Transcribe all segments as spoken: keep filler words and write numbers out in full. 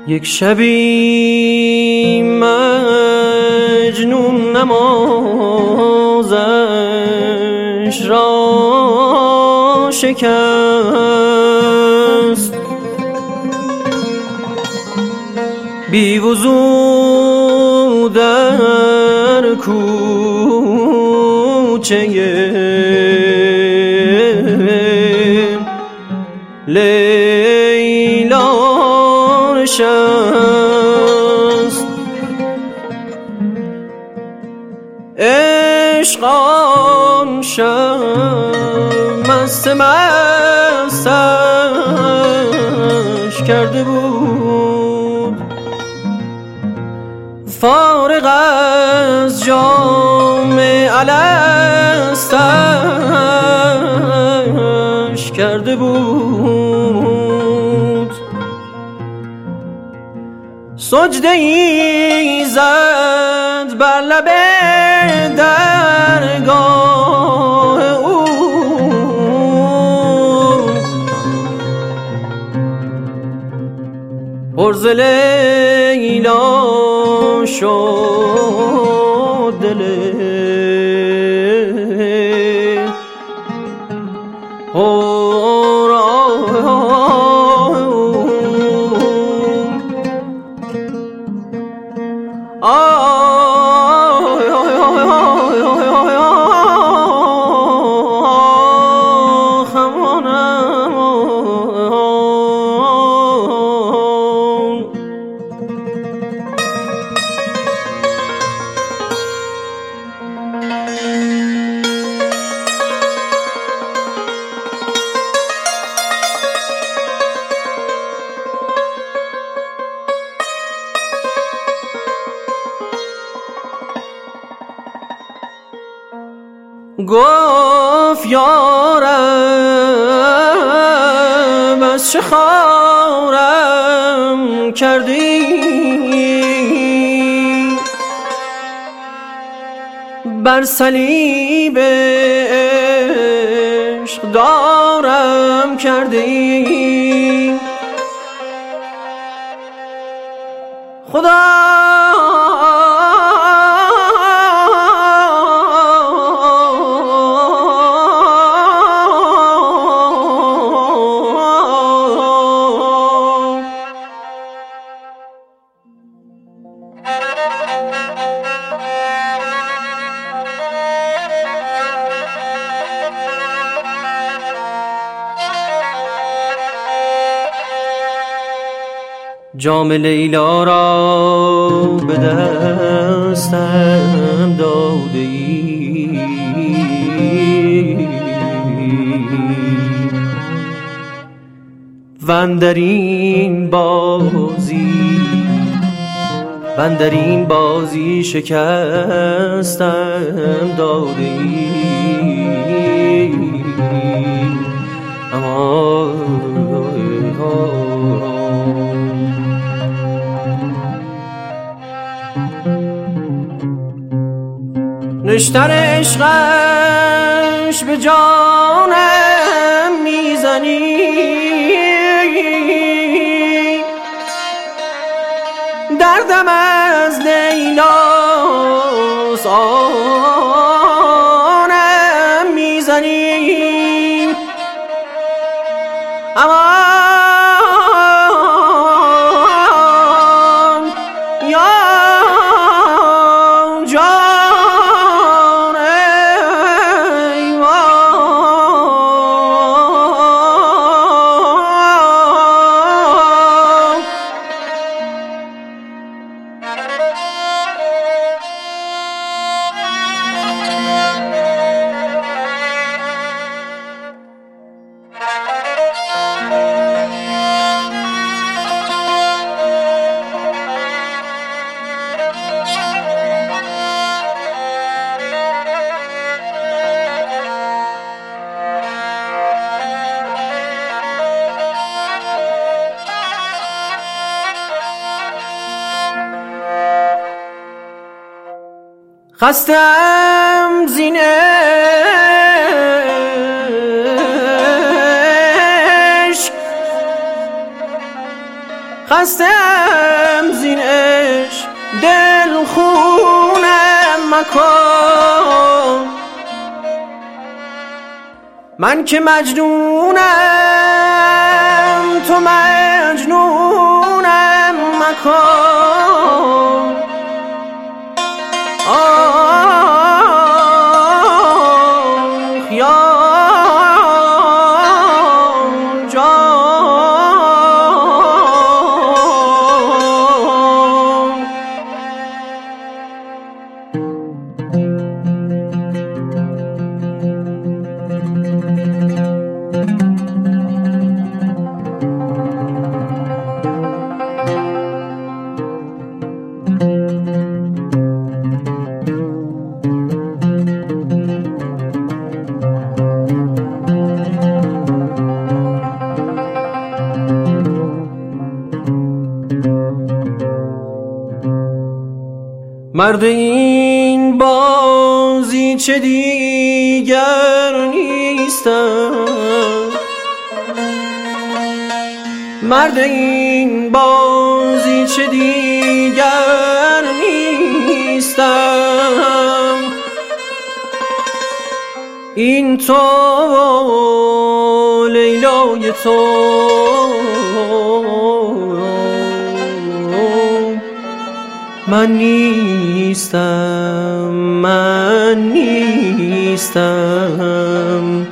یک شبی مجنون نمازش را شکست، بی وضو در کوچه لیلا نشست. عشق آن شب مست مستش کرده بود، فارغ از جام الستش کرده بود. سجده ای زد بر لب درگاه او، پر ز لیلا شد دل گفت یارم از چه خارم کردی، بر صلیب عشق دارم کردی. خدا جام لیلا را به دستم داده ای، وندرین بازی وندرین بازی شکستم داده ای. اما نشتر عشقش به جانم میزنی، دردم از لیلاست آنم میزنی. اما خستم زین عشق، خستم زین عشق دل خونم مکن. من که مجنونم تو مجنونم مکن. آه یا مرد این بازی چه دیگر نیستم. مرد این بازی چه دیگر نیستم. این تو لیلای تو من نیستم، من نیستم.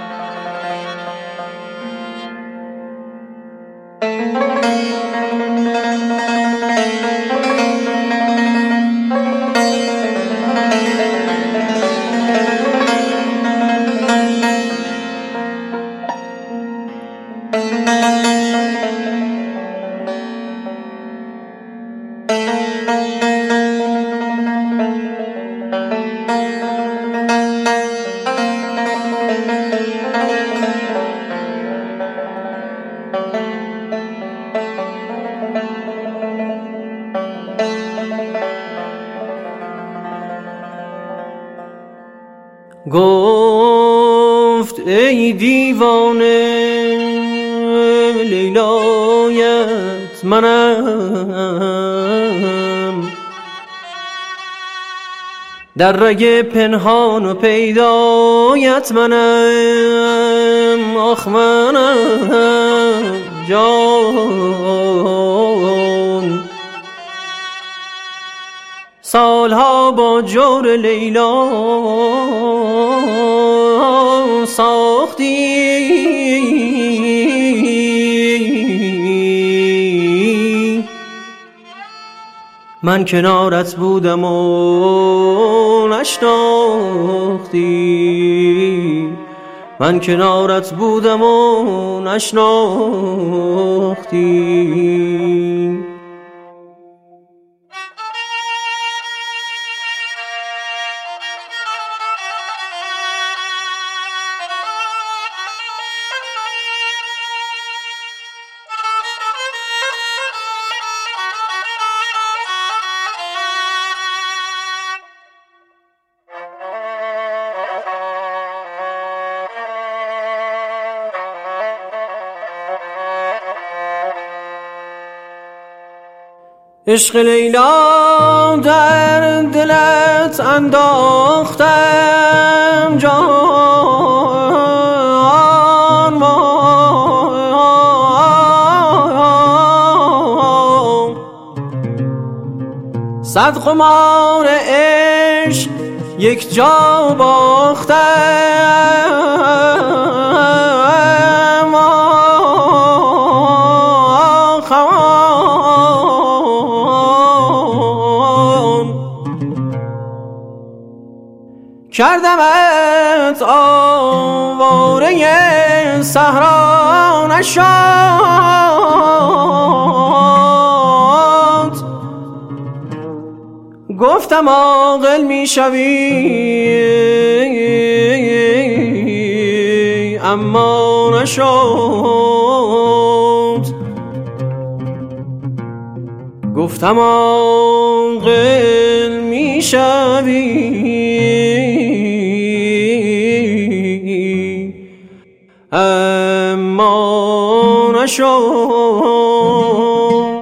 گفت ای دیوانه لیلایت منم، در رگ پنهان و پیدایت منم. آخ منم جان، سالها با جور لیلا ساختی. من کنارت بودم و نشناختی. من کنارت بودم و نشناختی. عشق لیلا در دلت انداختم جان ما، صد قمار عشق یک جا باختم. کردمت آواره صحرا نشد. گفتم عاقل میشوی اما نشد. گفتم عاقل میشوی اما نشد.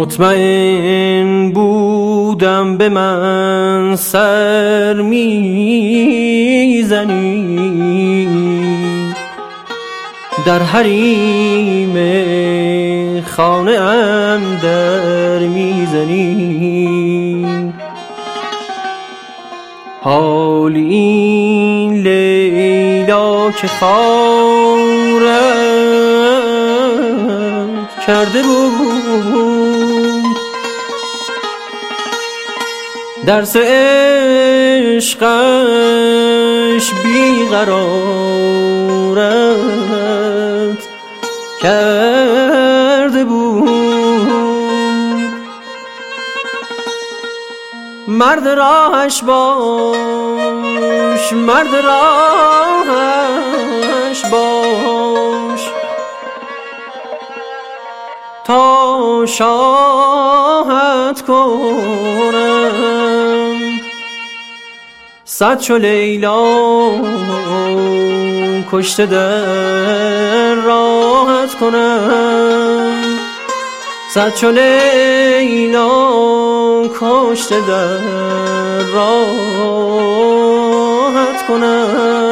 مطمئن بودم به من سر میزنی، در حریم خانه ام در میزنی. حال این لیلا که خارت کرده بود، درس عشقش بیقرارت کرده بود. مرد راهش باش، مرد راهش باش، تا شاهد کنم. صد چو لیلا کشته در راحت کنم، صد چو لیلا کشته در راحت کنم.